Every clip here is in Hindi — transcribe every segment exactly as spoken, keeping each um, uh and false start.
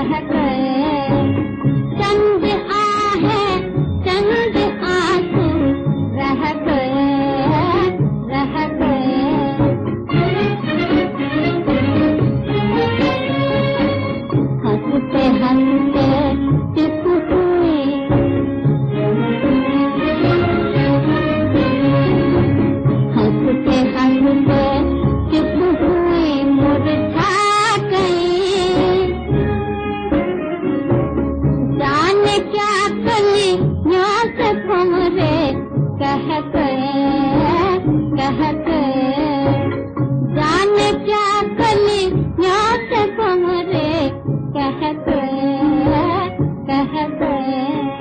रह गए। चंद आहे चंद आंसू रह गए, रह गए। हंसते हंसते चुप हुई, हंसते हंसते चुप हुई, मुरझा गई। जाने क्या कलियों से भंवरे कह गए, कह गए। जाने क्या कलियों से भंवरे कह गए, कह गए।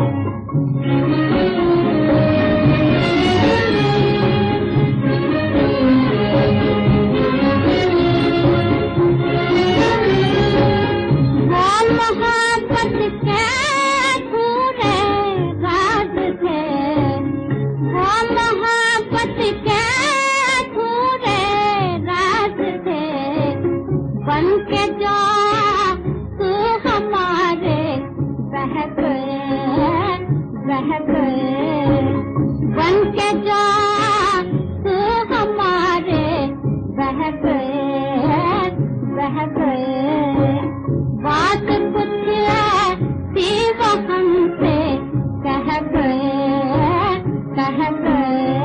मोहब्बत के पूरे राज थे, वो मोहब्बत के पूरे राज थे। बन के जो तू हमारे बह गए, बह गए। बन के जो तू हमारे बह गए, बह गए। बात कुछ ऐसी वो हमसे कह गए, कह गए।